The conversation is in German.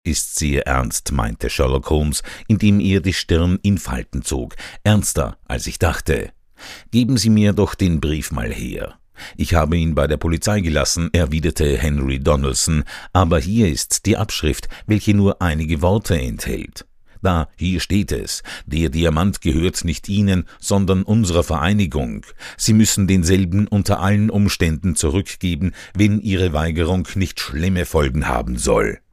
»Ist sehr ernst«, meinte Sherlock Holmes, indem er die Stirn in Falten zog, »ernster, als ich dachte. Geben Sie mir doch den Brief mal her.« »Ich habe ihn bei der Polizei gelassen«, erwiderte Henry Donaldson, »aber hier ist die Abschrift, welche nur einige Worte enthält. Da, hier steht es. Der Diamant gehört nicht Ihnen, sondern unserer Vereinigung. Sie müssen denselben unter allen Umständen zurückgeben, wenn Ihre Weigerung nicht schlimme Folgen haben soll.«